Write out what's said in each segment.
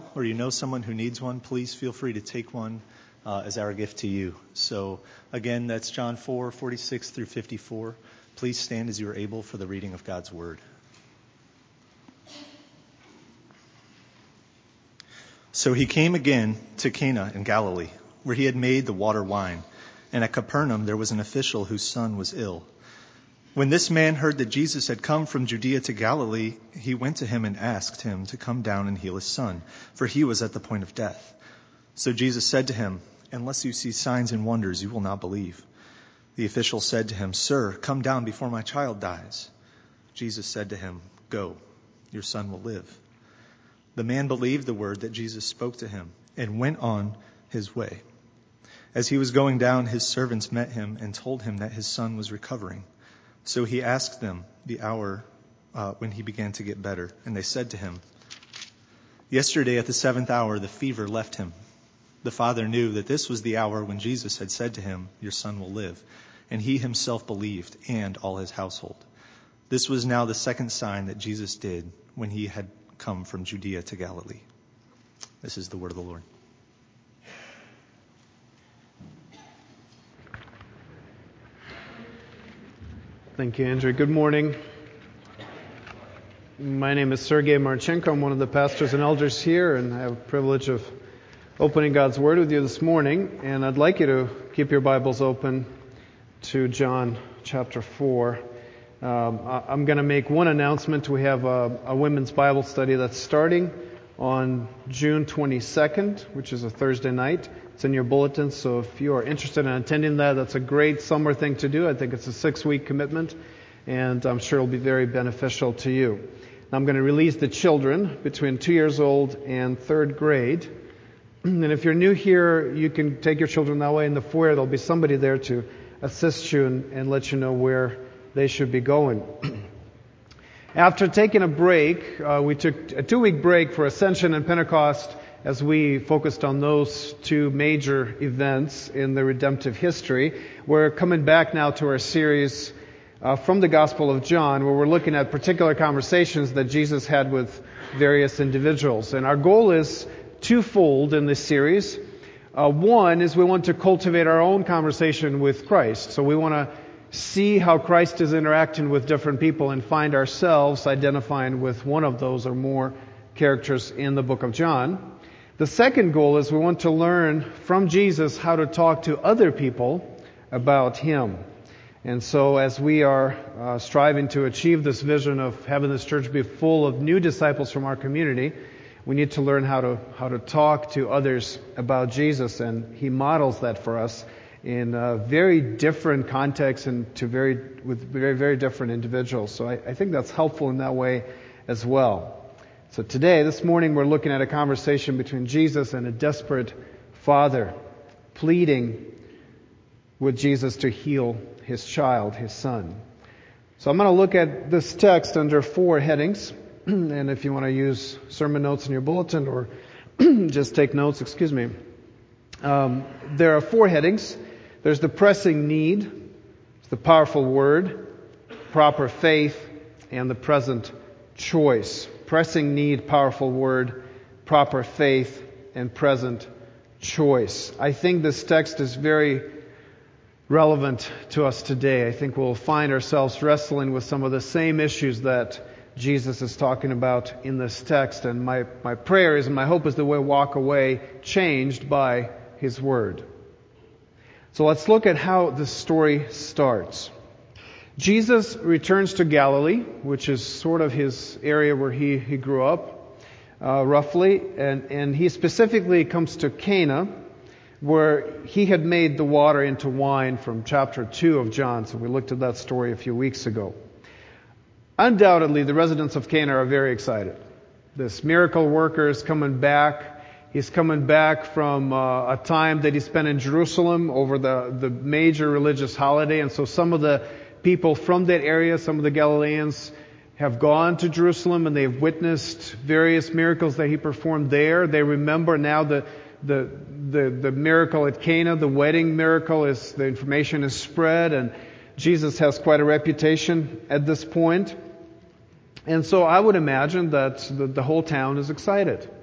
or you know someone who needs one, please feel free to take one as our gift to you. So again, that's John 4:46 through 54. Please stand as you are able for the reading of God's word. So he came again to Cana in Galilee, where he had made the water wine. And at Capernaum there was an official whose son was ill. When this man heard that Jesus had come from Judea to Galilee, he went to him and asked him to come down and heal his son, for he was at the point of death. So Jesus said to him, "Unless you see signs and wonders, you will not believe." The official said to him, "Sir, come down before my child dies." Jesus said to him, "Go, your son will live." The man believed the word that Jesus spoke to him and went on his way. As he was going down, his servants met him and told him that his son was recovering. So he asked them the hour when he began to get better, and they said to him, "Yesterday at the 7th hour the fever left him." The father knew that this was the hour when Jesus had said to him, "Your son will live." And he himself believed, and all his household. This was now the second sign that Jesus did when he had come from Judea to Galilee. This is the word of the Lord. Thank you, Andrew. Good morning. My name is Sergei Marchenko. I'm one of the pastors and elders here, and I have the privilege of opening God's Word with you this morning. And I'd like you to keep your Bibles open to John chapter 4. I'm going to make one announcement. We have a women's Bible study that's starting on June 22nd, which is a Thursday night. It's in your bulletin, so if you are interested in attending that, that's a great summer thing to do. I think it's a 6-week commitment, and I'm sure it'll be very beneficial to you. Now, I'm going to release the children between 2 years old and 3rd grade. And if you're new here, you can take your children that way in the foyer. There'll be somebody there to assist you and let you know where they should be going. After taking a break, we took a 2-week break for Ascension and Pentecost as we focused on those two major events in the redemptive history. We're coming back now to our series from the Gospel of John, where we're looking at particular conversations that Jesus had with various individuals. And our goal is twofold in this series. One is we want to cultivate our own conversation with Christ. So we want to see how Christ is interacting with different people and find ourselves identifying with one of those or more characters in the book of John. The second goal is we want to learn from Jesus how to talk to other people about Him. And so as we are striving to achieve this vision of having this church be full of new disciples from our community, we need to learn how to talk to others about Jesus. And He models that for us in very different contexts and with very, very different individuals. So I think that's helpful in that way as well. So today, this morning, we're looking at a conversation between Jesus and a desperate father, pleading with Jesus to heal his child, his son. So I'm going to look at this text under 4 headings. And if you want to use sermon notes in your bulletin or just take notes, there are 4 headings. There's the pressing need, the powerful word, proper faith, and the present choice. Pressing need, powerful word, proper faith, and present choice. I think this text is very relevant to us today. I think we'll find ourselves wrestling with some of the same issues that Jesus is talking about in this text. And my prayer is, and my hope is that we'll walk away changed by His Word. So let's look at how this story starts. Jesus returns to Galilee, which is sort of his area where he grew up, roughly. And he specifically comes to Cana, where he had made the water into wine from chapter 2 of John. So we looked at that story a few weeks ago. Undoubtedly, the residents of Cana are very excited. This miracle worker is coming back. He's coming back from a time that he spent in Jerusalem over the major religious holiday. And so some of the people from that area, some of the Galileans, have gone to Jerusalem and they've witnessed various miracles that he performed there. They remember now the miracle at Cana, the wedding miracle. The information is spread, and Jesus has quite a reputation at this point. And so I would imagine that the whole town is excited.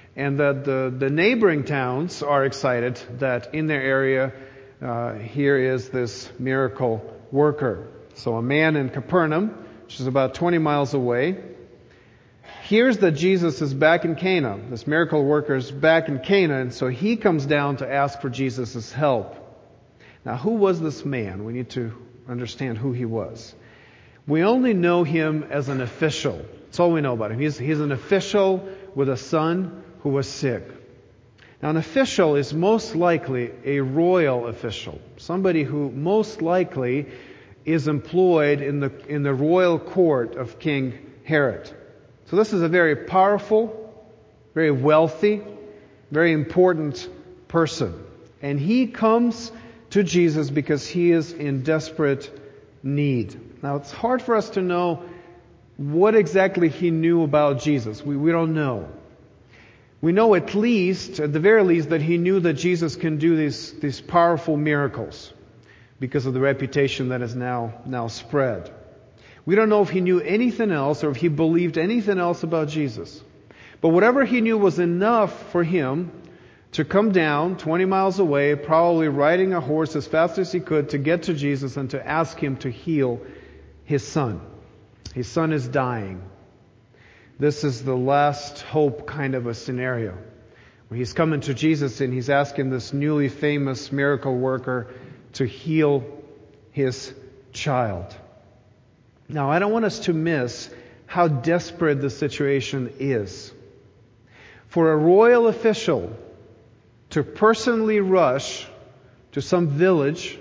and that the neighboring towns are excited that in their area here is this miracle worker. So a man in Capernaum, which is about 20 miles away, hears that Jesus is back in Cana. This miracle worker is back in Cana, and so he comes down to ask for Jesus' help. Now, who was this man? We need to understand who he was. We only know him as an official. That's all we know about him. He's an official with a son who was sick. Now, an official is most likely a royal official, somebody who most likely is employed in the royal court of King Herod. So this is a very powerful, very wealthy, very important person. And he comes to Jesus because he is in desperate need. Now, it's hard for us to know what exactly he knew about Jesus. We don't know. We know at the very least, that he knew that Jesus can do these powerful miracles because of the reputation that is now spread. We don't know if he knew anything else or if he believed anything else about Jesus. But whatever he knew was enough for him to come down 20 miles away, probably riding a horse as fast as he could, to get to Jesus and to ask him to heal his son. His son is dying. This is the last hope kind of a scenario, where he's coming to Jesus and he's asking this newly famous miracle worker to heal his child. Now, I don't want us to miss how desperate the situation is. For a royal official to personally rush to some village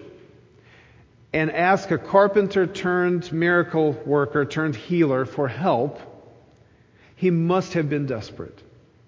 and ask a carpenter turned miracle worker turned healer for help, he must have been desperate.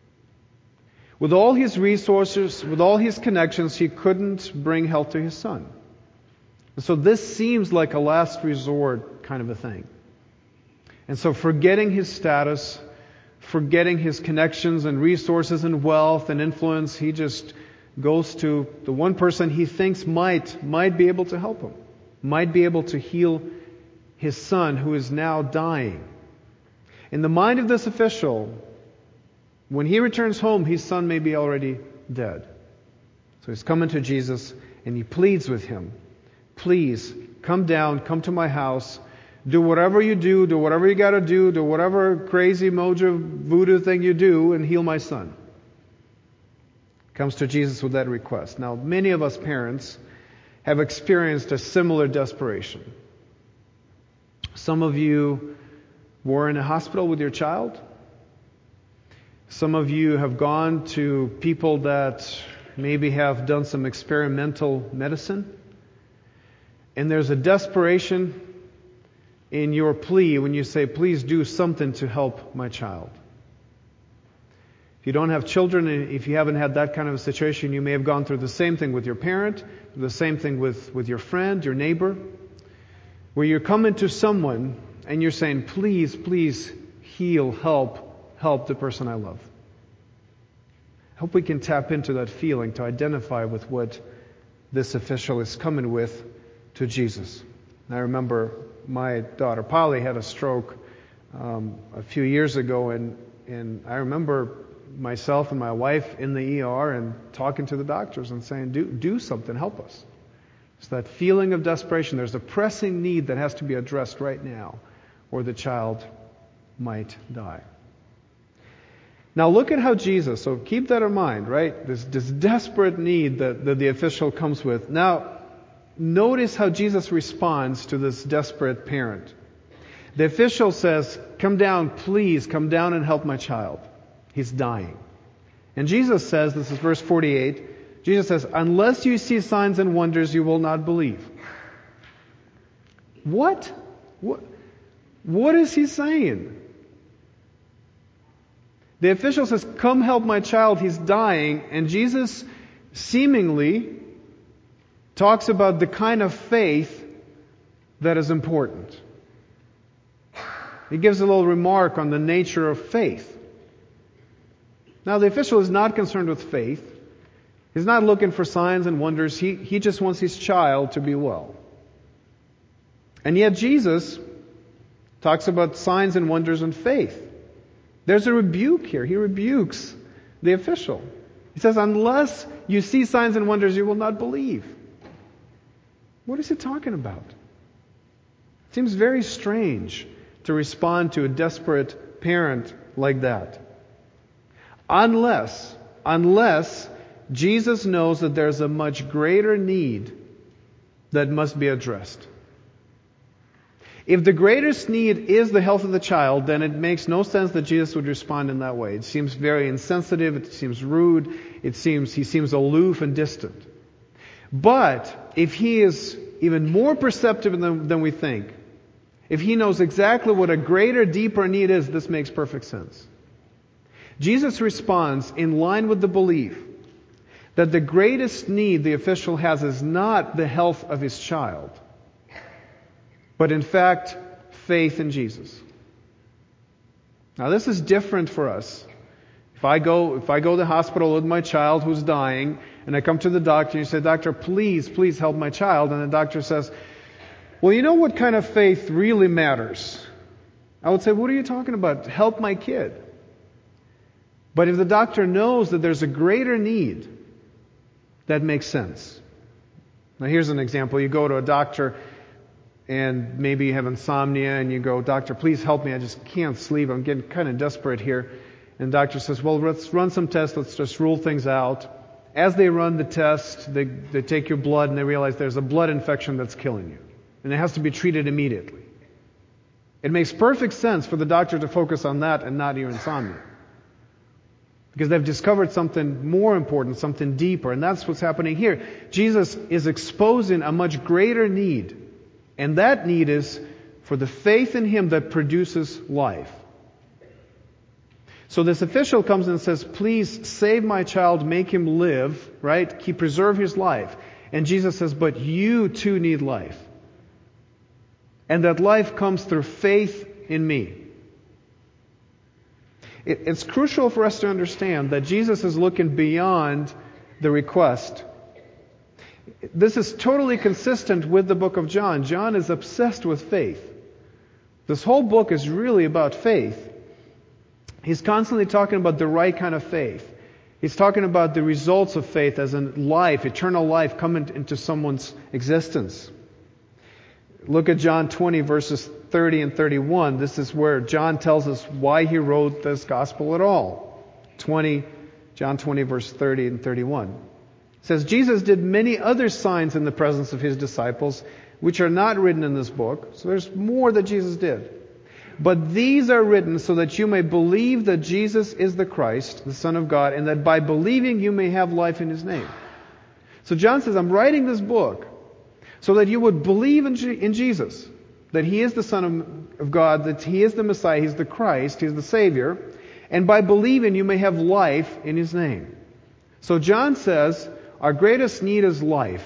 With all his resources, with all his connections, he couldn't bring help to his son. And so this seems like a last resort kind of a thing. And so forgetting his status, forgetting his connections and resources and wealth and influence, he just goes to the one person he thinks might be able to help him, might be able to heal his son who is now dying. In the mind of this official, when he returns home, his son may be already dead. So he's coming to Jesus and he pleads with him, please come down, come to my house, do whatever you do whatever you got to do whatever crazy mojo voodoo thing you do, and heal my son. Comes to Jesus with that request. Now, many of us parents have experienced a similar desperation. Some of you were in a hospital with your child. Some of you have gone to people that maybe have done some experimental medicine. And there's a desperation in your plea when you say, please do something to help my child. If you don't have children, if you haven't had that kind of a situation, you may have gone through the same thing with your parent, the same thing with your friend, your neighbor, where you're coming to someone and you're saying, please, please heal, help the person I love. I hope we can tap into that feeling to identify with what this official is coming with to Jesus. And I remember my daughter Polly had a stroke a few years ago, and I remember myself and my wife in the ER and talking to the doctors and saying, do something, help us. It's that feeling of desperation. There's a pressing need that has to be addressed right now, or the child might die. Now look at how Jesus, so keep that in mind, right? This desperate need that the official comes with. Now, notice how Jesus responds to this desperate parent. The official says, come down, please, come down and help my child. He's dying. And Jesus says, this is verse 48, Jesus says, unless you see signs and wonders, you will not believe. What? What is he saying? The official says, come help my child, he's dying. And Jesus seemingly talks about the kind of faith that is important. He gives a little remark on the nature of faith. Now, the official is not concerned with faith. He's not looking for signs and wonders. He just wants his child to be well. And yet Jesus talks about signs and wonders and faith. There's a rebuke here. He rebukes the official. He says, unless you see signs and wonders, you will not believe. What is he talking about? It seems very strange to respond to a desperate parent like that. Unless Jesus knows that there's a much greater need that must be addressed. If the greatest need is the health of the child, then it makes no sense that Jesus would respond in that way. It seems very insensitive, it seems rude, he seems aloof and distant. But if he is even more perceptive than we think, if he knows exactly what a greater, deeper need is, this makes perfect sense. Jesus responds in line with the belief that the greatest need the official has is not the health of his child, but in fact, faith in Jesus. Now this is different for us. If I go to the hospital with my child who's dying, and I come to the doctor and you say, "Doctor, please help my child," and the doctor says, "Well, you know what kind of faith really matters?" I would say, "What are you talking about? Help my kid." But if the doctor knows that there's a greater need, that makes sense. Now here's an example. You go to a doctor and maybe you have insomnia and you go, "Doctor, please help me. I just can't sleep. I'm getting kind of desperate here." And the doctor says, "Well, let's run some tests. Let's just rule things out." As they run the test, they take your blood and they realize there's a blood infection that's killing you. And it has to be treated immediately. It makes perfect sense for the doctor to focus on that and not your insomnia. Because they've discovered something more important, something deeper. And that's what's happening here. Jesus is exposing a much greater need. And that need is for the faith in Him that produces life. So this official comes and says, "Please save my child, make him live," right? Preserve his life. And Jesus says, "But you too need life. And that life comes through faith in me." It's crucial for us to understand that Jesus is looking beyond the request. This is totally consistent with the book of John. John is obsessed with faith. This whole book is really about faith. He's constantly talking about the right kind of faith. He's talking about the results of faith as in life, eternal life coming into someone's existence. Look at John 20 verses 30 and 31. This is where John tells us why he wrote this gospel at all. John 20 verse 30 and 31. It says, "Jesus did many other signs in the presence of His disciples, which are not written in this book." So there's more that Jesus did. "But these are written so that you may believe that Jesus is the Christ, the Son of God, and that by believing you may have life in His name." So John says, I'm writing this book so that you would believe in Jesus, that He is the Son of God, that He is the Messiah, He's the Christ, He's the Savior, and by believing you may have life in His name. So John says, our greatest need is life.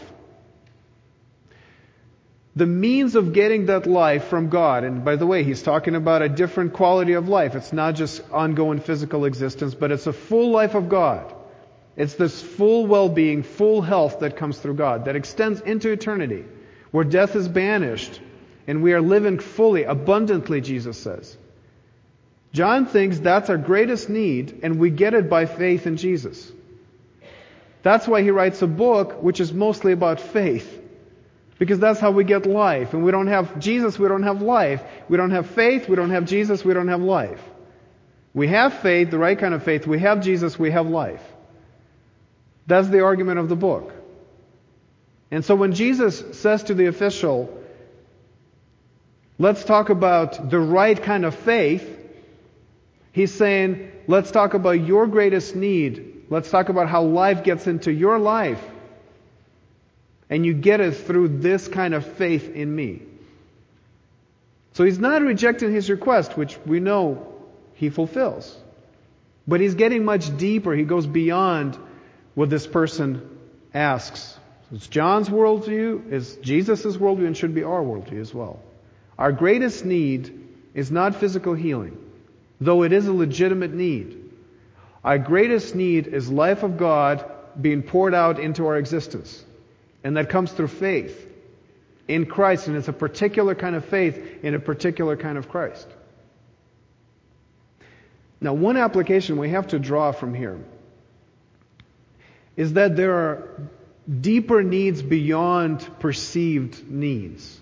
The means of getting that life from God, and by the way, he's talking about a different quality of life. It's not just ongoing physical existence, but it's a full life of God. It's this full well-being, full health that comes through God, that extends into eternity, where death is banished, and we are living fully, abundantly, Jesus says. John thinks that's our greatest need, and we get it by faith in Jesus. That's why he writes a book which is mostly about faith. Because that's how we get life. And we don't have Jesus, we don't have life. We don't have faith, we don't have Jesus, we don't have life. We have faith, the right kind of faith. We have Jesus, we have life. That's the argument of the book. And so when Jesus says to the official, let's talk about the right kind of faith, He's saying, let's talk about your greatest need. Let's talk about how life gets into your life. And you get it through this kind of faith in me. So He's not rejecting his request, which we know He fulfills. But He's getting much deeper. He goes beyond what this person asks. It's John's worldview, it's Jesus' worldview, and should be our worldview as well. Our greatest need is not physical healing, though it is a legitimate need. Our greatest need is life of God being poured out into our existence. And that comes through faith in Christ. And it's a particular kind of faith in a particular kind of Christ. Now, one application we have to draw from here is that there are deeper needs beyond perceived needs.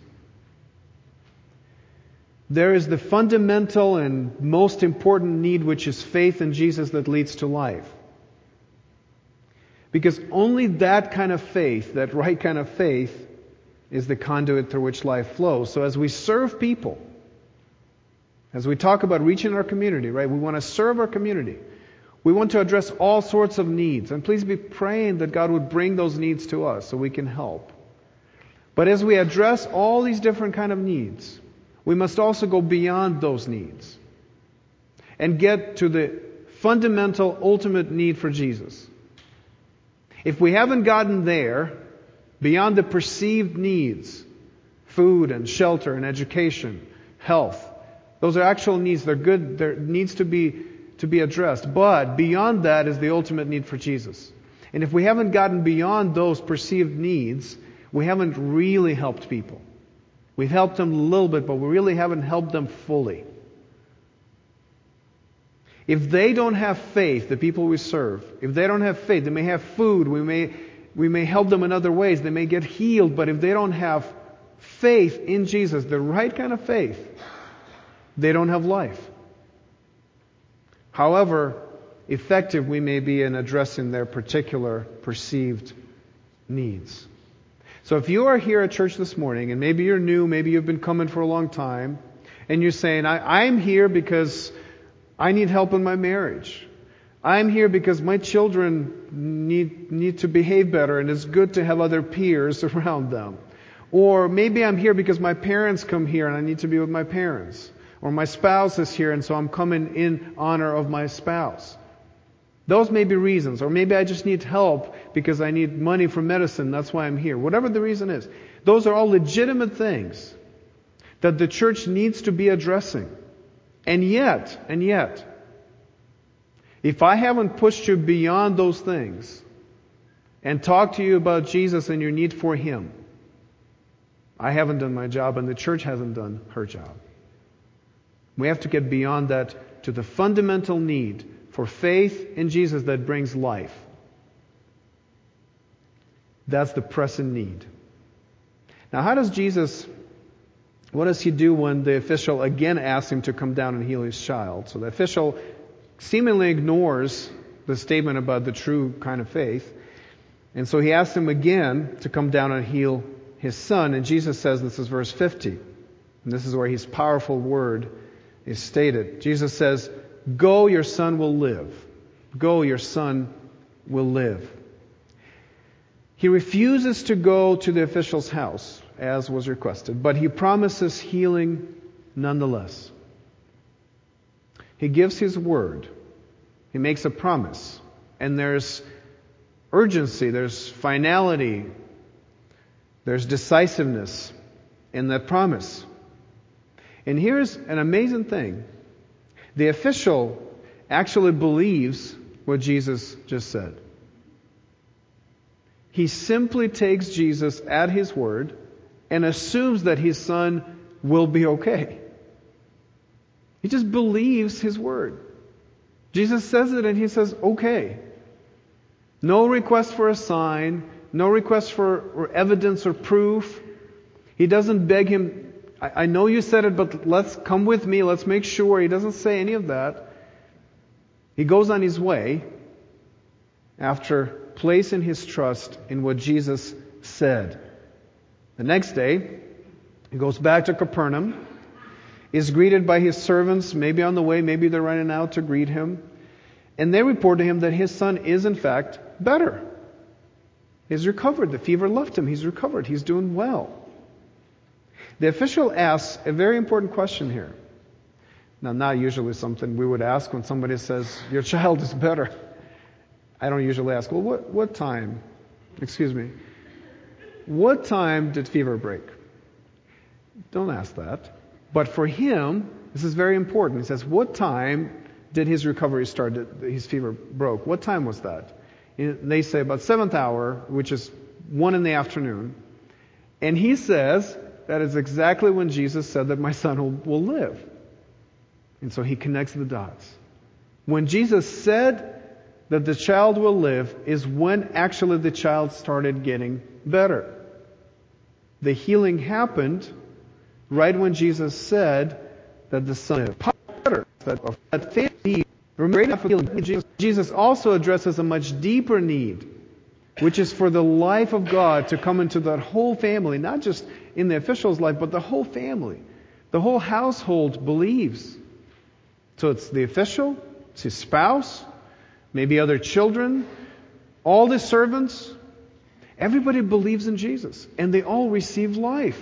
There is the fundamental and most important need, which is faith in Jesus that leads to life. Because only that kind of faith, that right kind of faith, is the conduit through which life flows. So as we serve people, as we talk about reaching our community, right? We want to serve our community. We want to address all sorts of needs. And please be praying that God would bring those needs to us so we can help. But as we address all these different kind of needs, we must also go beyond those needs and get to the fundamental, ultimate need for Jesus. If we haven't gotten there, beyond the perceived needs, food and shelter and education, health, those are actual needs. They're good. There needs to be addressed. But beyond that is the ultimate need for Jesus. And if we haven't gotten beyond those perceived needs, we haven't really helped people. We've helped them a little bit, but we really haven't helped them fully. If they don't have faith, the people we serve, if they don't have faith, they may have food, we may help them in other ways, they may get healed, but if they don't have faith in Jesus, the right kind of faith, they don't have life. However effective we may be in addressing their particular perceived needs. So if you are here at church this morning, and maybe you're new, maybe you've been coming for a long time, and you're saying, I'm here because I need help in my marriage. I'm here because my children need to behave better, and it's good to have other peers around them. Or maybe I'm here because my parents come here and I need to be with my parents. Or my spouse is here and so I'm coming in honor of my spouse. Those may be reasons. Or maybe I just need help because I need money for medicine. That's why I'm here. Whatever the reason is. Those are all legitimate things that the church needs to be addressing. And yet, if I haven't pushed you beyond those things and talked to you about Jesus and your need for Him, I haven't done my job and the church hasn't done her job. We have to get beyond that to the fundamental need for faith in Jesus that brings life. That's the pressing need. Now, what does He do when the official again asks Him to come down and heal his child? So the official seemingly ignores the statement about the true kind of faith. And so he asks him again to come down and heal his son. And Jesus says, this is verse 50. And this is where His powerful word is stated. Jesus says, "Go, your son will live. Go, your son will live." He refuses to go to the official's house, as was requested, but he promises healing nonetheless. He gives his word. He makes a promise. And there's urgency, there's finality, there's decisiveness in that promise. And here's an amazing thing. The official actually believes what Jesus just said. He simply takes Jesus at His word and assumes that his son will be okay. He just believes His word. Jesus says it and He says, okay. No request for a sign, no request for evidence or proof. He doesn't beg him, I know you said it, but let's come with me, let's make sure. He doesn't say any of that. He goes on his way after placing his trust in what Jesus said. The next day, he goes back to Capernaum, is greeted by his servants, maybe on the way, maybe they're running out to greet him. And they report to him that his son is in fact better. He's recovered. The fever left him. He's recovered. He's doing well. The official asks a very important question here. Now, not usually something we would ask when somebody says, your child is better. I don't usually ask, well, what time? What time did fever break? Don't ask that. But for him, this is very important. He says, what time did his recovery start? His fever broke. What time was that? And they say about 7th hour, which is 1 in the afternoon. And he says, that is exactly when Jesus said that my son will live. And so he connects the dots. When Jesus said that the child will live is when actually the child started getting better. The healing happened right when Jesus said that the son is better. That family, remember, healing. Jesus also addresses a much deeper need, which is for the life of God to come into that whole family, not just in the official's life, but the whole family. The whole household believes. So it's the official, it's his spouse, maybe other children, all the servants. Everybody believes in Jesus, and they all receive life.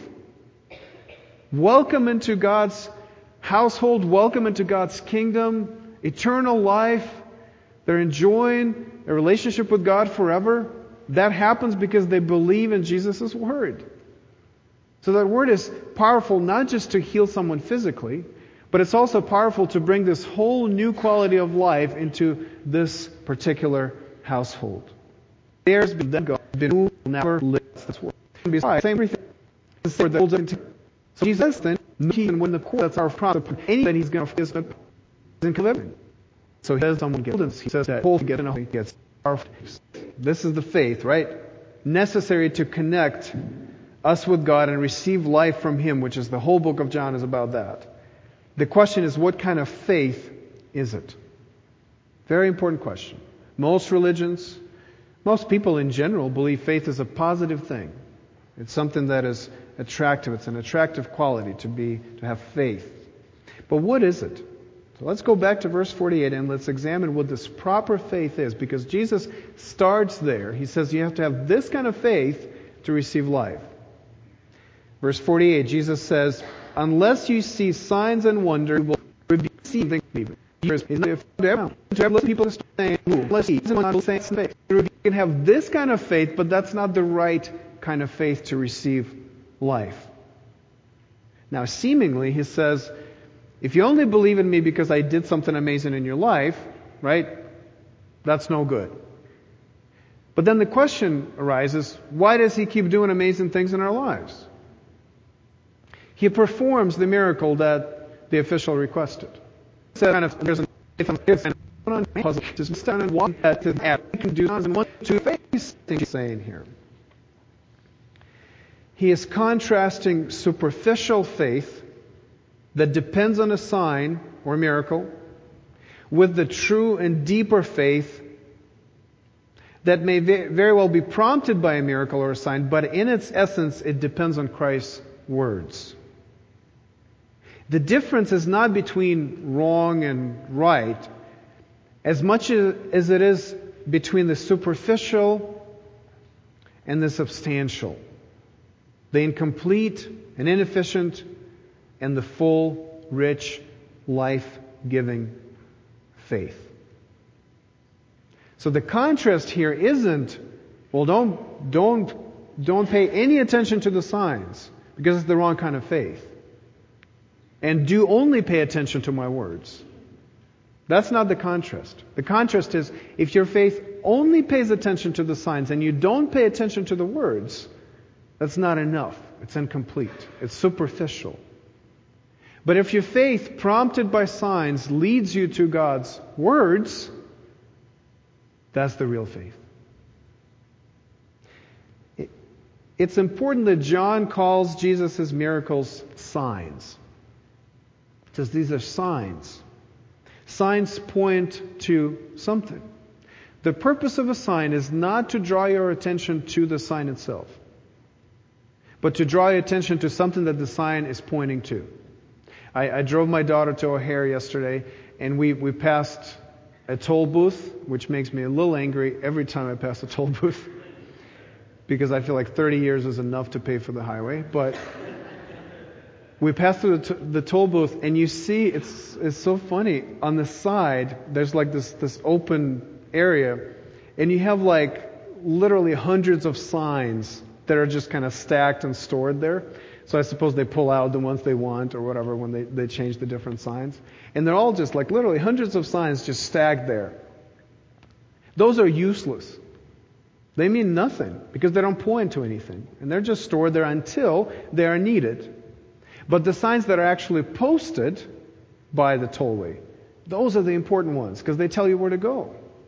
Welcome into God's household, welcome into God's kingdom, eternal life. They're enjoying a relationship with God forever. That happens because they believe in Jesus' word. So that word is powerful not just to heal someone physically, but it's also powerful to bring this whole new quality of life into this particular household. There's been God, who will never live this word. Same thing. So Jesus then, when the court, that's our problem. Anything he's going to face in living. So he says someone gets, he says that whole gets our. This is the faith, right? Necessary to connect us with God and receive life from Him, which is the whole book of John is about that. The question is, what kind of faith is it? Very important question. Most religions, most people in general believe faith is a positive thing. It's something that is attractive. It's an attractive quality to have faith. But what is it? So let's go back to verse 48 and let's examine what this proper faith is, because Jesus starts there. He says you have to have this kind of faith to receive life. Verse 48, Jesus says, unless you see signs and wonders, you will receive the faith. People saying, you can have this kind of faith, but that's not the right kind of faith to receive life. Now, seemingly, he says, if you only believe in me because I did something amazing in your life, right, that's no good. But then the question arises, why does he keep doing amazing things in our lives? He performs the miracle that the official requested. So kind of there's an puzzle to stand and one that can do and one to face thing he's saying here. He is contrasting superficial faith that depends on a sign or miracle with the true and deeper faith that may very well be prompted by a miracle or a sign, but in its essence it depends on Christ's words. The difference is not between wrong and right as much as it is between the superficial and the substantial, the incomplete and inefficient and the full, rich, life-giving faith. So the contrast here isn't, well, don't pay any attention to the signs because it's the wrong kind of faith. And do only pay attention to my words. That's not the contrast. The contrast is, if your faith only pays attention to the signs and you don't pay attention to the words, that's not enough. It's incomplete. It's superficial. But if your faith, prompted by signs, leads you to God's words, that's the real faith. It's important that John calls Jesus' miracles signs. It says these are signs. Signs point to something. The purpose of a sign is not to draw your attention to the sign itself, but to draw your attention to something that the sign is pointing to. I drove my daughter to O'Hare yesterday, and we passed a toll booth, which makes me a little angry every time I pass a toll booth, because I feel like 30 years is enough to pay for the highway. But we passed through the toll booth, and you see, it's so funny. On the side, there's like this open area, and you have like literally hundreds of signs that are just kind of stacked and stored there. So I suppose they pull out the ones they want or whatever when they change the different signs. And they're all just like literally hundreds of signs just stacked there. Those are useless. They mean nothing because they don't point to anything. And they're just stored there until they are needed. But the signs that are actually posted by the tollway, those are the important ones because they tell you where to go.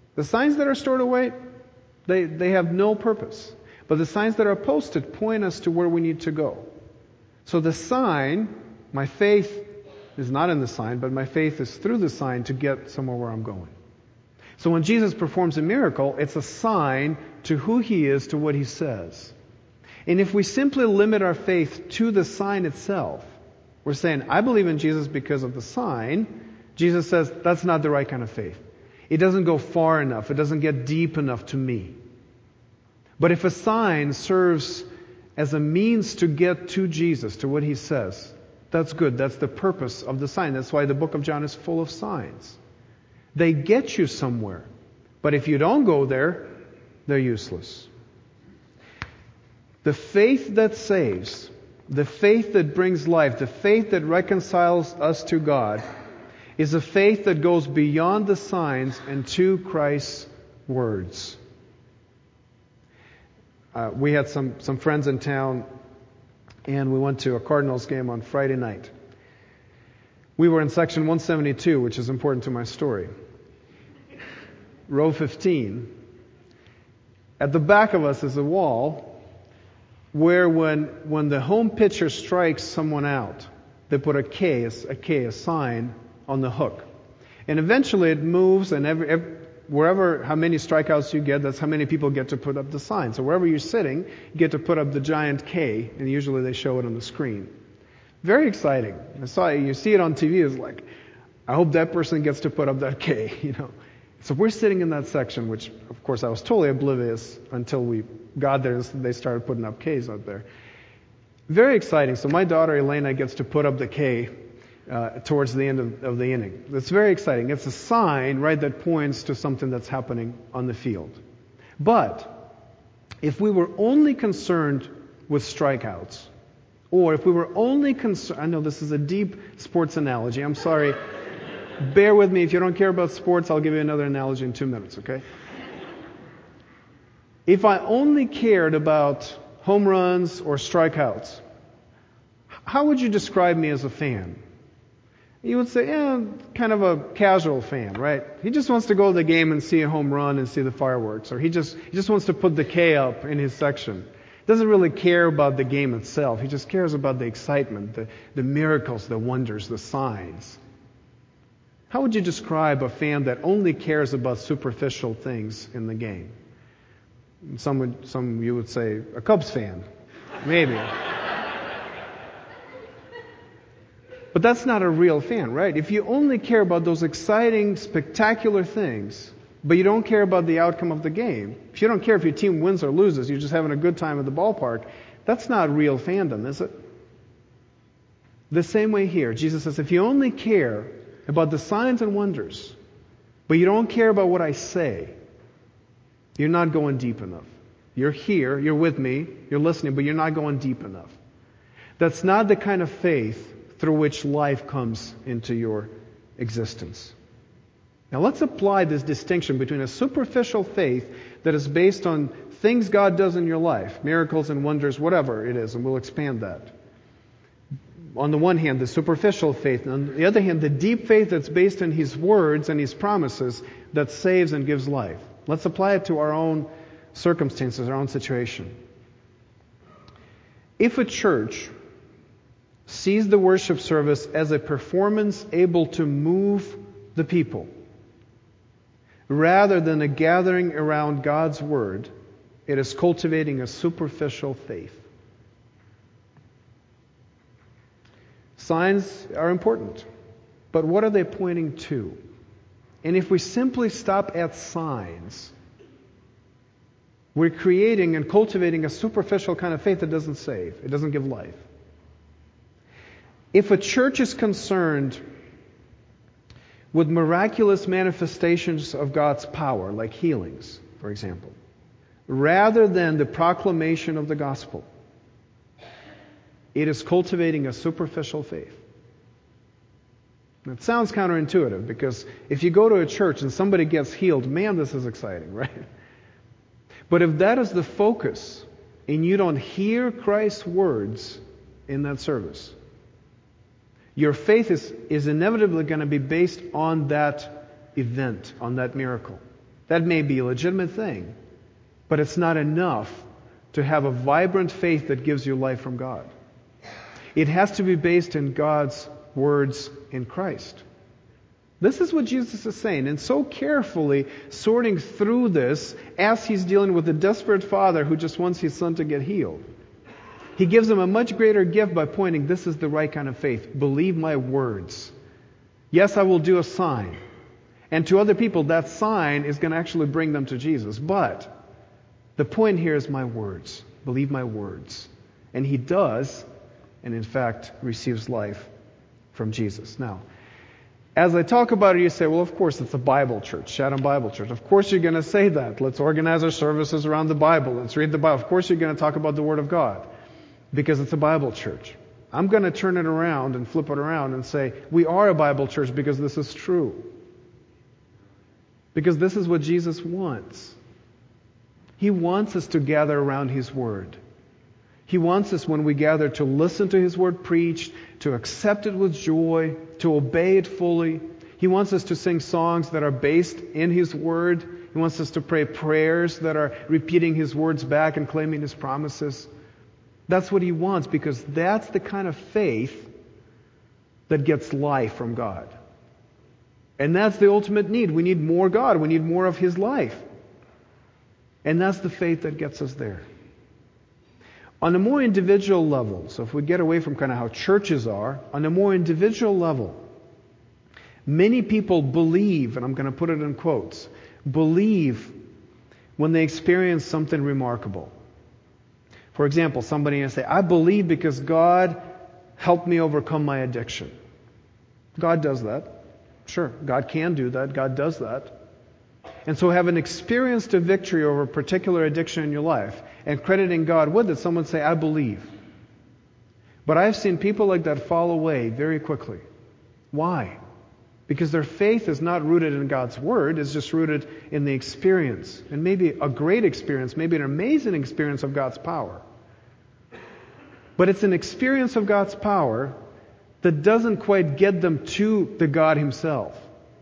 The signs that are stored away, they have no purpose. But the signs that are posted point us to where we need to go. So the sign, my faith is not in the sign, but my faith is through the sign to get somewhere where I'm going. So when Jesus performs a miracle, it's a sign to who He is, to what He says. And if we simply limit our faith to the sign itself, we're saying, I believe in Jesus because of the sign. Jesus says, that's not the right kind of faith. It doesn't go far enough. It doesn't get deep enough to me. But if a sign serves as a means to get to Jesus, to what He says, that's good. That's the purpose of the sign. That's why the book of John is full of signs. They get you somewhere. But if you don't go there, they're useless. The faith that saves, the faith that brings life, the faith that reconciles us to God, is a faith that goes beyond the signs and to Christ's words. We had some friends in town, and we went to a Cardinals game on Friday night. We were in section 172, which is important to my story. Row 15. At the back of us is a wall where when the home pitcher strikes someone out, they put a sign on the hook. And eventually it moves, and wherever, how many strikeouts you get, that's how many people get to put up the sign. So wherever you're sitting, you get to put up the giant K, and usually they show it on the screen. Very exciting. You see it on TV, it's like, I hope that person gets to put up that K, you know. So we're sitting in that section, which, of course, I was totally oblivious until we got there and they started putting up Ks out there. Very exciting. So my daughter, Elena, gets to put up the K towards the end of the inning. It's very exciting. It's a sign, right, that points to something that's happening on the field. But if we were only concerned with strikeouts, or if we were only concerned, I know this is a deep sports analogy, I'm sorry. Bear with me. If you don't care about sports, I'll give you another analogy in 2 minutes, okay? If I only cared about home runs or strikeouts, how would you describe me as a fan? You would say, kind of a casual fan, right? He just wants to go to the game and see a home run and see the fireworks. Or he just wants to put the K up in his section. Doesn't really care about the game itself. He just cares about the excitement, the miracles, the wonders, the signs. How would you describe a fan that only cares about superficial things in the game? Some you would say a Cubs fan, maybe. But that's not a real fan, right? If you only care about those exciting, spectacular things, but you don't care about the outcome of the game, if you don't care if your team wins or loses, you're just having a good time at the ballpark, that's not real fandom, is it? The same way here, Jesus says, if you only care about the signs and wonders, but you don't care about what I say, you're not going deep enough. You're here, you're with me, you're listening, but you're not going deep enough. That's not the kind of faith through which life comes into your existence. Now let's apply this distinction between a superficial faith that is based on things God does in your life, miracles and wonders, whatever it is, and we'll expand that. On the one hand, the superficial faith, and on the other hand, the deep faith that's based on His words and His promises that saves and gives life. Let's apply it to our own circumstances, our own situation. If a church sees the worship service as a performance able to move the people, rather than a gathering around God's Word, it is cultivating a superficial faith. Signs are important, but what are they pointing to? And if we simply stop at signs, we're creating and cultivating a superficial kind of faith that doesn't save. It doesn't give life. If a church is concerned with miraculous manifestations of God's power, like healings, for example, rather than the proclamation of the gospel, it is cultivating a superficial faith. It sounds counterintuitive, because if you go to a church and somebody gets healed, man, this is exciting, right? But if that is the focus, and you don't hear Christ's words in that service, your faith is inevitably going to be based on that event, on that miracle. That may be a legitimate thing, but it's not enough to have a vibrant faith that gives you life from God. It has to be based in God's words in Christ. This is what Jesus is saying, and so carefully sorting through this as he's dealing with a desperate father who just wants his son to get healed. He gives him a much greater gift by pointing, this is the right kind of faith. Believe my words. Yes, I will do a sign. And to other people, that sign is going to actually bring them to Jesus. But the point here is my words. Believe my words. And he does, and in fact, receives life from Jesus. Now, as I talk about it, you say, well, of course, it's a Bible church, Chatham Bible Church. Of course you're going to say that. Let's organize our services around the Bible. Let's read the Bible. Of course you're going to talk about the Word of God because it's a Bible church. I'm going to turn it around and flip it around and say, we are a Bible church because this is true. Because this is what Jesus wants. He wants us to gather around His Word. He wants us, when we gather, to listen to His Word preached, to accept it with joy, to obey it fully. He wants us to sing songs that are based in His Word. He wants us to pray prayers that are repeating His words back and claiming His promises. That's what He wants, because that's the kind of faith that gets life from God. And that's the ultimate need. We need more God. We need more of His life. And that's the faith that gets us there. On a more individual level, so if we get away from kind of how churches are, on a more individual level, many people believe, and I'm going to put it in quotes, believe when they experience something remarkable. For example, somebody will say, I believe because God helped me overcome my addiction. God does that. Sure, God can do that. God does that. And so having experienced a victory over a particular addiction in your life and crediting God with it, someone say, I believe. But I've seen people like that fall away very quickly. Why? Because their faith is not rooted in God's Word, it's just rooted in the experience. And maybe a great experience, maybe an amazing experience of God's power. But it's an experience of God's power that doesn't quite get them to the God Himself.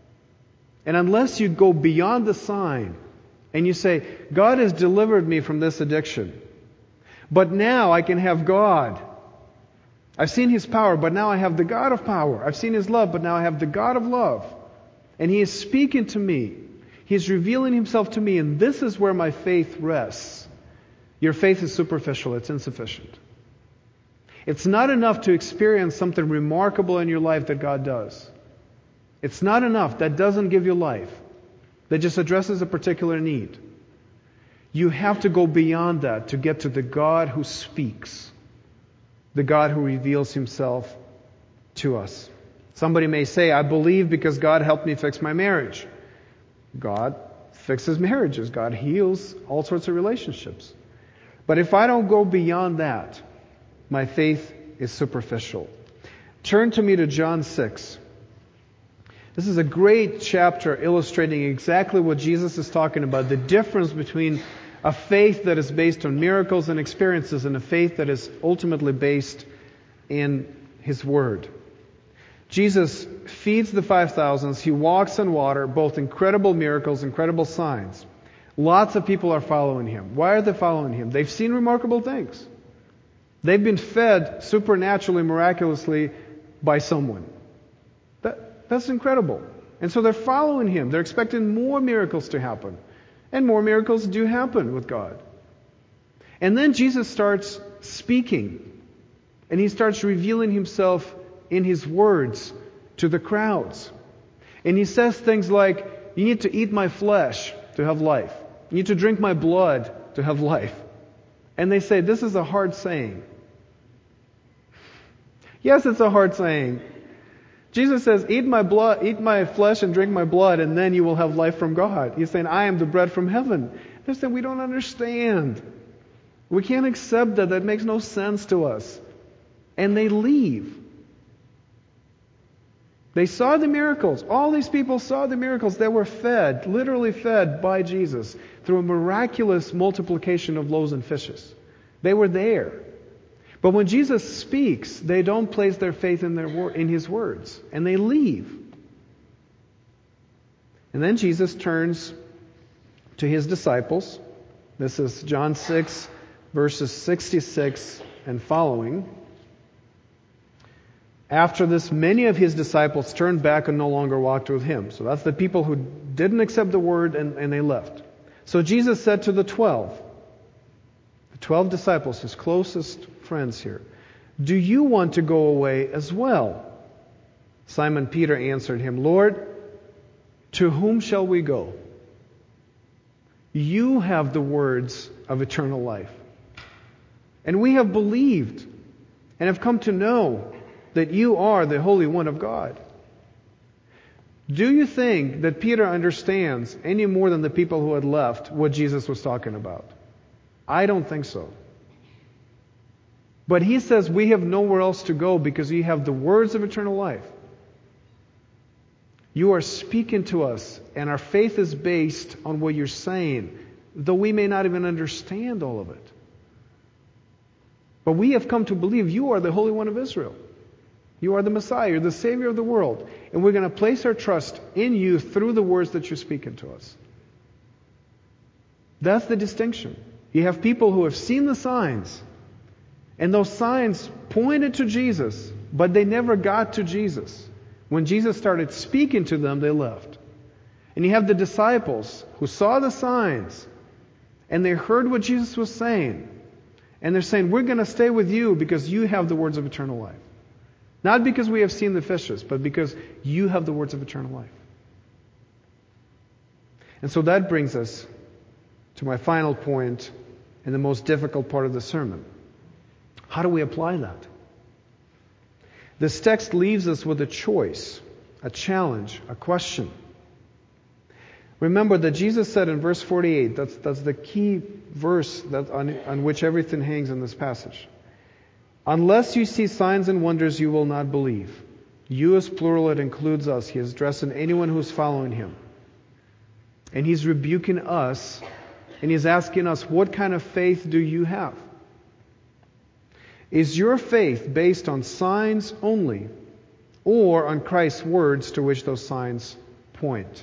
And unless you go beyond the sign and you say, God has delivered me from this addiction, but now I can have God. I've seen His power, but now I have the God of power. I've seen His love, but now I have the God of love. And He is speaking to me. He is revealing Himself to me, and this is where my faith rests. Your faith is superficial. It's insufficient. It's not enough to experience something remarkable in your life that God does. It's not enough. That doesn't give you life. That just addresses a particular need. You have to go beyond that to get to the God who speaks. The God who reveals Himself to us. Somebody may say, I believe because God helped me fix my marriage. God fixes marriages. God heals all sorts of relationships. But if I don't go beyond that, my faith is superficial. Turn to me to John 6. This is a great chapter illustrating exactly what Jesus is talking about, the difference between a faith that is based on miracles and experiences and a faith that is ultimately based in His Word. Jesus feeds the 5,000s. He walks on water, both incredible miracles, incredible signs. Lots of people are following Him. Why are they following Him? They've seen remarkable things. They've been fed supernaturally, miraculously by someone. That's incredible. And so they're following Him. They're expecting more miracles to happen. And more miracles do happen with God. And then Jesus starts speaking. And He starts revealing Himself in His words to the crowds. And He says things like, you need to eat my flesh to have life. You need to drink my blood to have life. And they say, this is a hard saying. Yes, it's a hard saying. Jesus says, eat my flesh and drink my blood, and then you will have life from God. He's saying, I am the bread from heaven. They're saying, we don't understand. We can't accept that. That makes no sense to us. And they leave. They saw the miracles. All these people saw the miracles. They were fed, literally fed by Jesus through a miraculous multiplication of loaves and fishes. They were there. But when Jesus speaks, they don't place their faith in His words, and they leave. And then Jesus turns to his disciples. This is John 6, verses 66 and following. After this, many of his disciples turned back and no longer walked with him. So that's the people who didn't accept the word and they left. So Jesus said to the 12 disciples, his closest friends here, "Do you want to go away as well?" Simon Peter answered him, "Lord, to whom shall we go? You have the words of eternal life. And we have believed and have come to know that you are the Holy One of God." Do you think that Peter understands any more than the people who had left what Jesus was talking about? I don't think so. But he says we have nowhere else to go because you have the words of eternal life. You are speaking to us, and our faith is based on what you're saying, though we may not even understand all of it. But we have come to believe you are the Holy One of Israel. You are the Messiah. You're the Savior of the world. And we're going to place our trust in you through the words that you're speaking to us. That's the distinction. You have people who have seen the signs, and those signs pointed to Jesus, but they never got to Jesus. When Jesus started speaking to them, they left. And you have the disciples who saw the signs, and they heard what Jesus was saying. And they're saying, we're going to stay with you because you have the words of eternal life. Not because we have seen the fishes, but because you have the words of eternal life. And so that brings us to my final point and the most difficult part of the sermon. How do we apply that? This text leaves us with a choice, a challenge, a question. Remember that Jesus said in verse 48, that's the key verse on which everything hangs in this passage. Unless you see signs and wonders, you will not believe. You as plural, it includes us. He is addressing anyone who's following him. And he's rebuking us, and he's asking us, what kind of faith do you have? Is your faith based on signs only, or on Christ's words to which those signs point?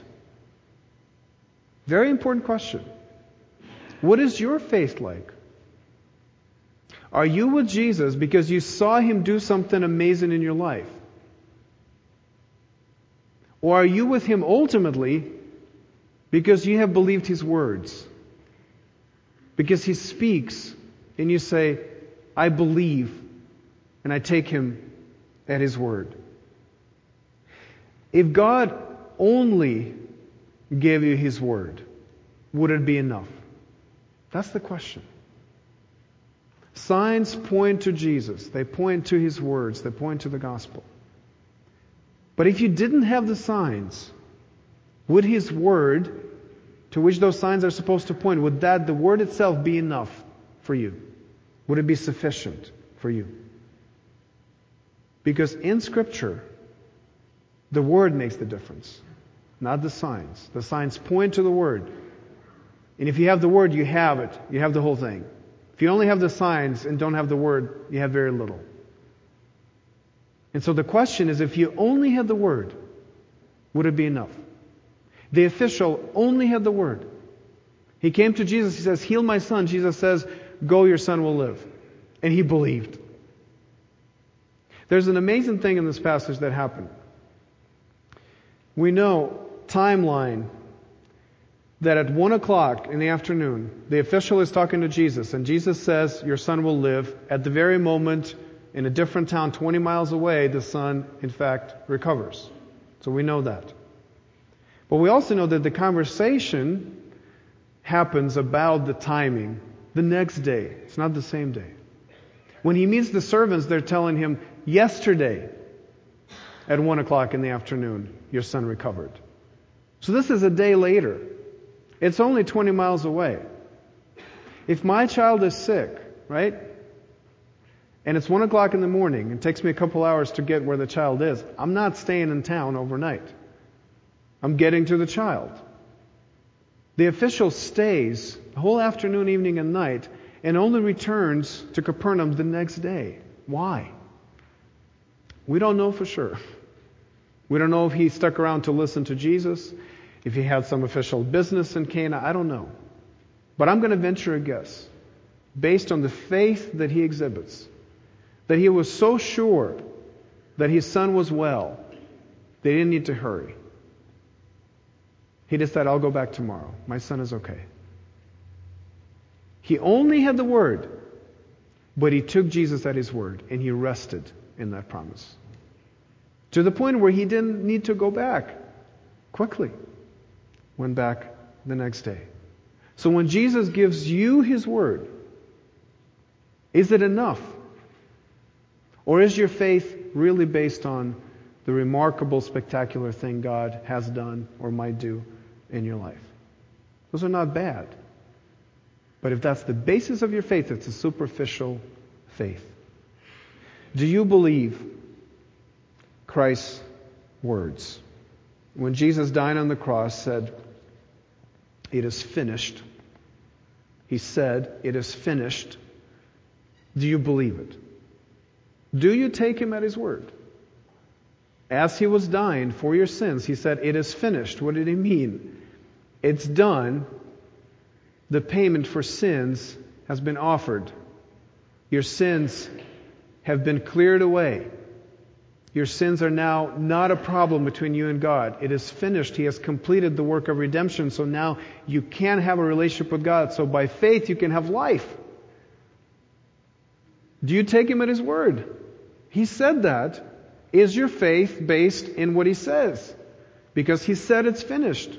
Very important question. What is your faith like? Are you with Jesus because you saw Him do something amazing in your life? Or are you with Him ultimately because you have believed His words? Because He speaks and you say, I believe, and I take Him at His word. If God only gave you His word, would it be enough? That's the question. Signs point to Jesus. They point to His words. They point to the gospel. But if you didn't have the signs, would His word, to which those signs are supposed to point, would the word itself be enough for you? Would it be sufficient for you? Because in Scripture, the word makes the difference, not the signs. The signs point to the word. And if you have the word, you have it. You have the whole thing. If you only have the signs and don't have the word, you have very little. And so the question is, if you only had the word, would it be enough? The official only had the word. He came to Jesus, he says, heal my son. Jesus says, go, your son will live. And he believed. There's an amazing thing in this passage that happened. We know, timeline, that at 1 o'clock in the afternoon, the official is talking to Jesus, and Jesus says, your son will live. At the very moment, in a different town 20 miles away, the son, in fact, recovers. So we know that. But we also know that the conversation happens about the timing the next day. It's not the same day. When he meets the servants, they're telling him, yesterday at 1 o'clock in the afternoon, your son recovered. So this is a day later. It's only 20 miles away. If my child is sick, right, and it's 1 o'clock in the morning, it takes me a couple hours to get where the child is, I'm not staying in town overnight. I'm getting to the child. The official stays the whole afternoon, evening, and night, and only returns to Capernaum the next day. Why? We don't know for sure. We don't know if he stuck around to listen to Jesus. if he had some official business in Cana, I don't know. But I'm going to venture a guess, based on the faith that he exhibits, that he was so sure that his son was well, they didn't need to hurry. He just said, I'll go back tomorrow. My son is okay. He only had the word, but he took Jesus at his word, and he rested in that promise. To the point where he didn't need to go back. Quickly went back the next day. So when Jesus gives you his word, is it enough? Or is your faith really based on the remarkable, spectacular thing God has done or might do in your life? Those are not bad. But if that's the basis of your faith, it's a superficial faith. Do you believe Christ's words? When Jesus died on the cross, said, "It is finished." He said, "It is finished." Do you believe it? Do you take him at his word? As he was dying for your sins, he said, "It is finished." What did he mean? It's done. The payment for sins has been offered. Your sins have been cleared away. Your sins are now not a problem between you and God. It is finished. He has completed the work of redemption. So now you can have a relationship with God. So by faith you can have life. Do you take him at his word? He said that. Is your faith based in what he says? Because he said it's finished.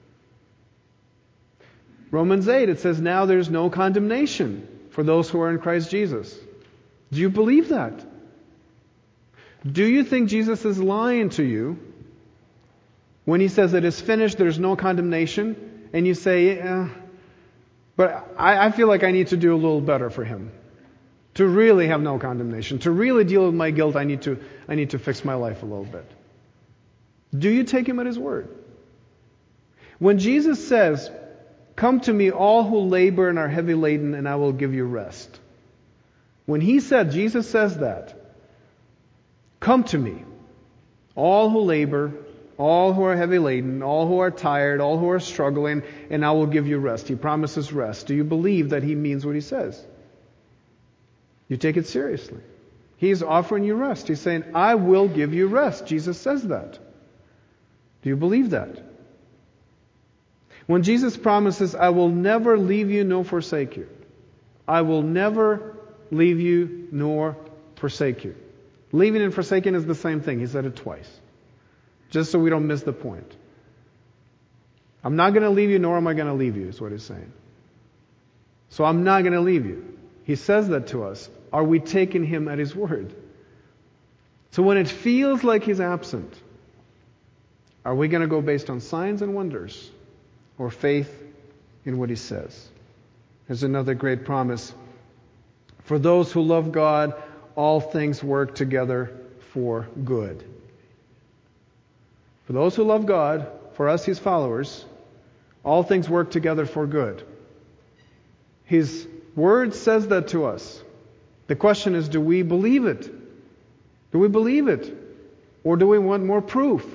Romans 8, it says, now there's no condemnation for those who are in Christ Jesus. Do you believe that? Do you think Jesus is lying to you when he says it is finished, there's no condemnation, and you say, yeah, but I feel like I need to do a little better for him. To really have no condemnation, to really deal with my guilt, I need to fix my life a little bit. Do you take him at his word? When Jesus says, "Come to me, all who labor and are heavy laden, and I will give you rest." When Jesus says that, "Come to me, all who labor, all who are heavy laden, all who are tired, all who are struggling, and I will give you rest." He promises rest. Do you believe that he means what he says? You take it seriously. He's offering you rest. He's saying, "I will give you rest." Jesus says that. Do you believe that? When Jesus promises, "I will never leave you nor forsake you." I will never leave you nor forsake you. Leaving and forsaking is the same thing. He said it twice. Just so we don't miss the point. I'm not going to leave you, nor am I going to leave you, is what he's saying. So I'm not going to leave you. He says that to us. Are we taking him at his word? So when it feels like he's absent, are we going to go based on signs and wonders or faith in what he says? There's another great promise. For those who love God, all things work together for good. For those who love God, for us, his followers, all things work together for good. His word says that to us. The question is, do we believe it? Do we believe it? Or do we want more proof?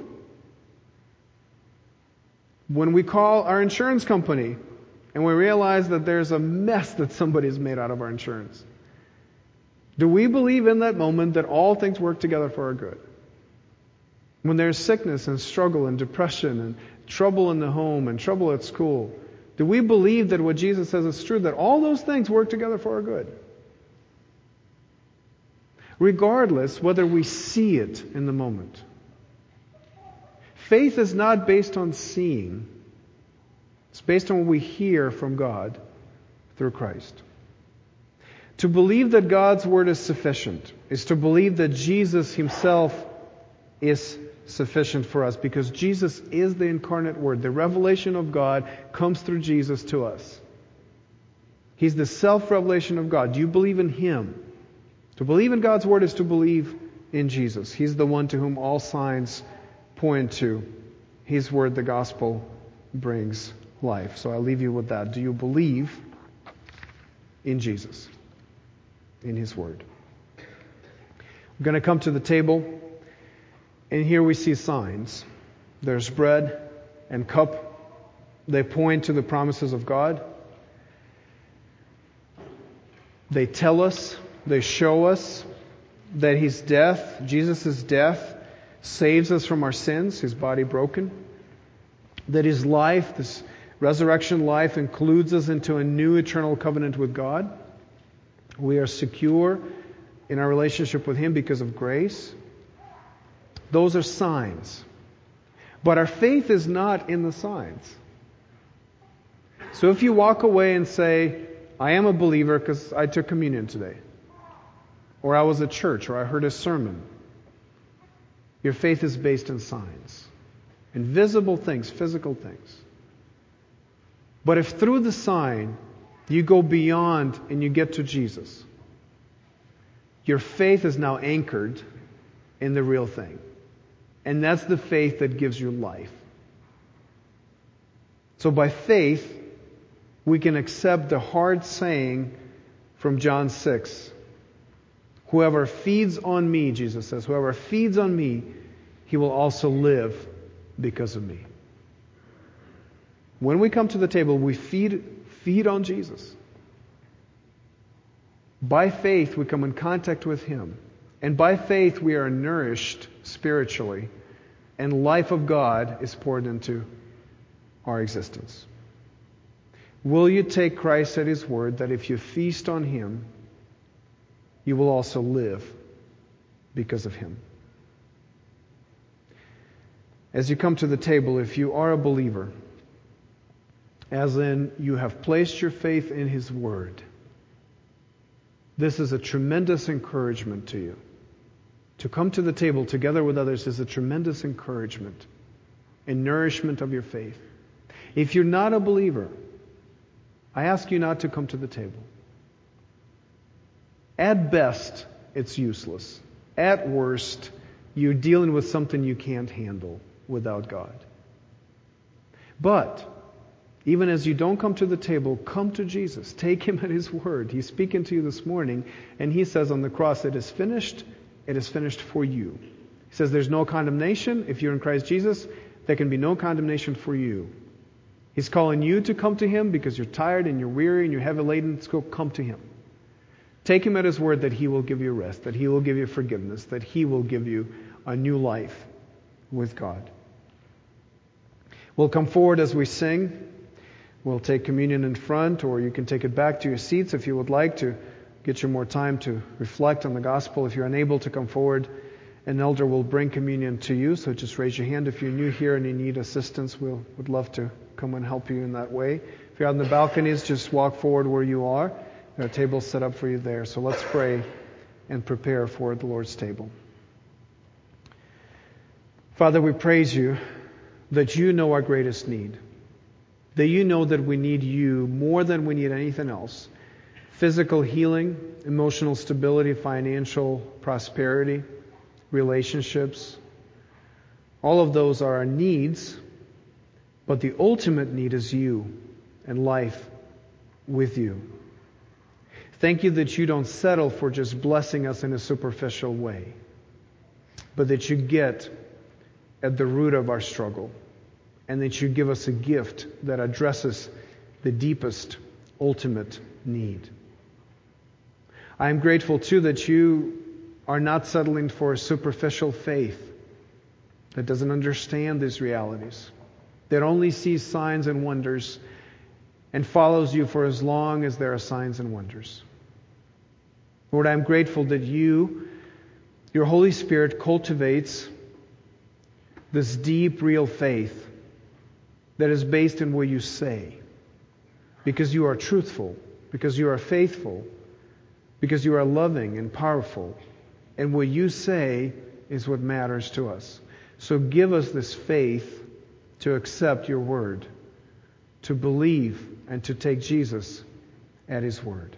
When we call our insurance company and we realize that there's a mess that somebody's made out of our insurance, do we believe in that moment that all things work together for our good? When there's sickness and struggle and depression and trouble in the home and trouble at school, do we believe that what Jesus says is true, that all those things work together for our good? Regardless whether we see it in the moment. Faith is not based on seeing. It's based on what we hear from God through Christ. To believe that God's word is sufficient is to believe that Jesus himself is sufficient for us, because Jesus is the incarnate word. The revelation of God comes through Jesus to us. He's the self-revelation of God. Do you believe in him? To believe in God's word is to believe in Jesus. He's the one to whom all signs point to. His word, the gospel, brings life. So I'll leave you with that. Do you believe in Jesus? In his word? We're going to come to the table, and here we see signs. There's bread and cup, they point to the promises of God. They tell us, they show us that His death, Jesus' death, saves us from our sins, His body broken. That His life, this resurrection life, includes us into a new eternal covenant with God. We are secure in our relationship with Him because of grace. Those are signs. But our faith is not in the signs. So if you walk away and say, I am a believer because I took communion today, or I was at church, or I heard a sermon, your faith is based on signs. Invisible things, physical things. But if through the sign you go beyond and you get to Jesus, your faith is now anchored in the real thing. And that's the faith that gives you life. So by faith, we can accept the hard saying from John 6. Whoever feeds on me, Jesus says, whoever feeds on me, he will also live because of me. When we come to the table, we feed on Jesus. By faith, we come in contact with Him. And by faith, we are nourished spiritually. And life of God is poured into our existence. Will you take Christ at His word that if you feast on Him, you will also live because of Him? As you come to the table, if you are a believer, as in you have placed your faith in His word, this is a tremendous encouragement to you. To come to the table together with others is a tremendous encouragement and nourishment of your faith. If you're not a believer, I ask you not to come to the table. At best, it's useless. At worst, you're dealing with something you can't handle without God. But even as you don't come to the table, come to Jesus. Take Him at His word. He's speaking to you this morning, and He says on the cross, it is finished. It is finished for you. He says there's no condemnation. If you're in Christ Jesus, there can be no condemnation for you. He's calling you to come to Him because you're tired and you're weary and you're heavy laden. Let's go come to Him. Take Him at His word that He will give you rest, that He will give you forgiveness, that He will give you a new life with God. We'll come forward as we sing. We'll take communion in front, or you can take it back to your seats if you would like to get you more time to reflect on the gospel. If you're unable to come forward, an elder will bring communion to you. So just raise your hand if you're new here and you need assistance. We would love to come and help you in that way. If you're out in the balconies, just walk forward where you are. There are tables set up for you there. So let's pray and prepare for the Lord's table. Father, we praise You that You know our greatest need. That You know that we need You more than we need anything else. Physical healing, emotional stability, financial prosperity, relationships. All of those are our needs, but the ultimate need is You and life with You. Thank You that You don't settle for just blessing us in a superficial way, but that You get at the root of our struggle, and that You give us a gift that addresses the deepest, ultimate need. I am grateful too that You are not settling for a superficial faith that doesn't understand these realities, that only sees signs and wonders and follows You for as long as there are signs and wonders. Lord, I am grateful that You, Your Holy Spirit, cultivates this deep, real faith that is based in what You say, because You are truthful, because You are faithful, because You are loving and powerful, and what You say is what matters to us. So give us this faith to accept Your word, to believe and to take Jesus at His word.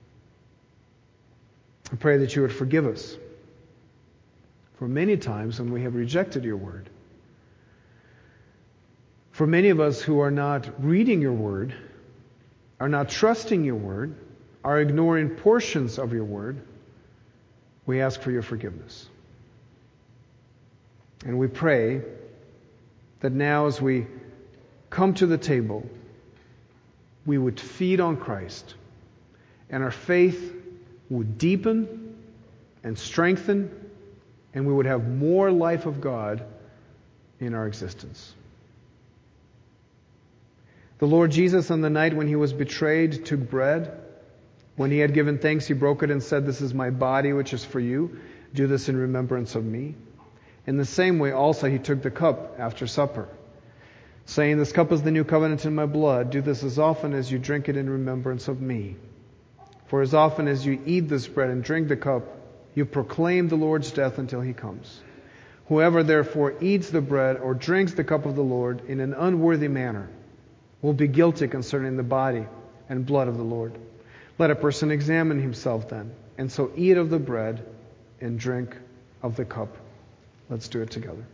I pray that You would forgive us for many times when we have rejected Your word. For many of us who are not reading Your word, are not trusting Your word, are ignoring portions of Your word, we ask for Your forgiveness. And we pray that now as we come to the table, we would feed on Christ, and our faith would deepen and strengthen, and we would have more life of God in our existence. The Lord Jesus, on the night when he was betrayed, took bread. When he had given thanks, he broke it and said, "This is my body, which is for you. Do this in remembrance of me." In the same way also he took the cup after supper, saying, "This cup is the new covenant in my blood. Do this as often as you drink it in remembrance of me. For as often as you eat this bread and drink the cup, you proclaim the Lord's death until he comes. Whoever therefore eats the bread or drinks the cup of the Lord in an unworthy manner will be guilty concerning the body and blood of the Lord. Let a person examine himself then, and so eat of the bread and drink of the cup." Let's do it together.